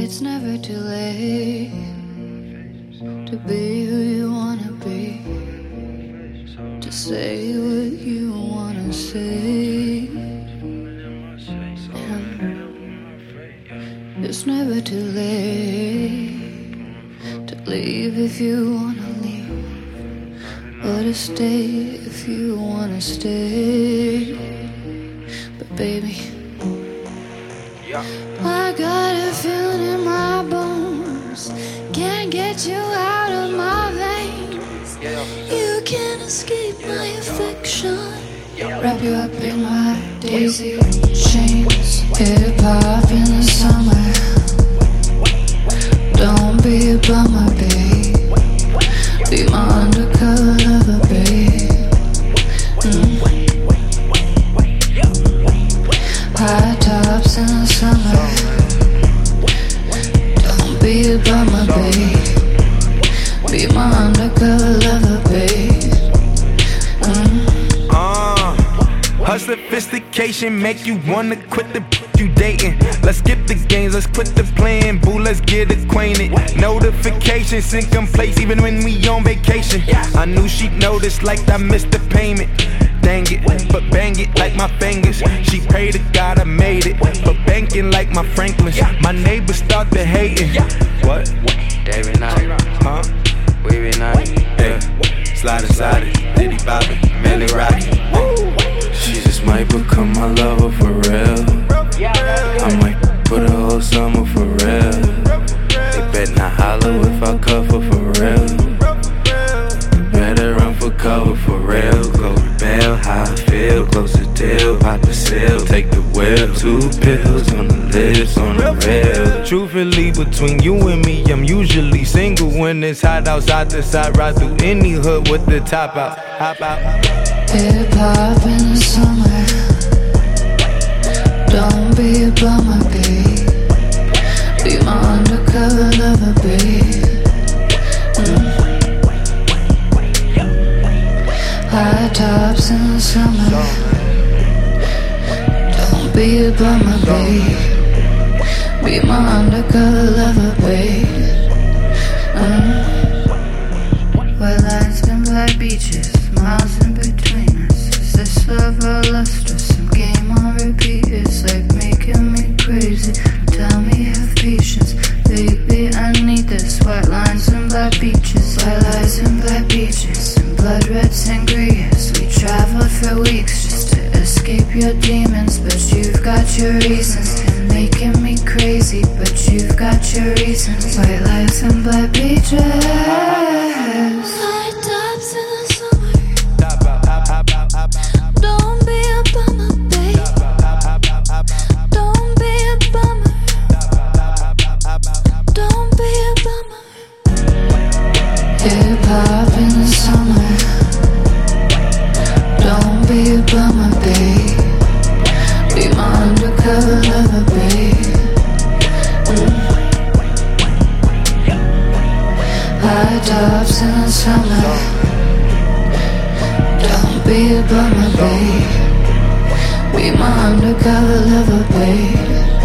It's never too late to be who you wanna be, to say what you wanna say. It's never too late to leave if you wanna leave, or to stay if you wanna stay. But baby, I got a feeling in my bones, can't get you out of my veins. You can't escape my affection, wrap you up in my daisy chains. Hip hop in the summer, don't be a bummer, babe. Be my undercover lover, babe. High tops in the summer, don't be a bummer, babe. Be my undercover lover, babe. Her sophistication make you wanna quit the you dating. Let's skip the games, let's quit the playing. Boo, let's get acquainted. Notifications sync in place even when we on vacation. I knew she'd notice like I missed the payment. Dang it, but bang it like my fingers. She prayed to God I made it, but banking like my Franklins. My neighbors start to hating. What? Day and night, Huh? we be night. Hey, slide inside it, Diddy Bobby, Millie Rocky. She just might become my lover for real. I might put a whole summer for real. They better not holler if I cover for real. Better run for cover for real. Go to bail, how I feel, close the deal, pop the seal, take the wheel. 2 pills on the lips, on the rail. Truthfully, between you and me, I'm usually single when it's hot outside the side. Ride through any hood with the top out. Hop out. Hip hop in the summer, don't be a bummer, babe. Be my undercover lover, babe. High tops in the summer, don't be a bummer, babe. Be my undercover lover, babe. White lines and black beaches, miles in between us. Is this love or lust or some game on repeat? It's like making me crazy. Tell me have patience, baby, I need this. White lines and black beaches, white lies and black beaches, and blood red sangrias. We traveled for weeks just to escape your demons, but you've got your reasons. And making me crazy, but you've got your reasons. White lies and black beaches. High tops in the summer, don't be a bummer, babe. Don't be a bummer. Don't be a bummer. Hip hop in the summer, don't be a bummer, babe. Be my undercover lover, babe. High tops in the summer, don't be a bummer, babe. Be my undercover lover, babe.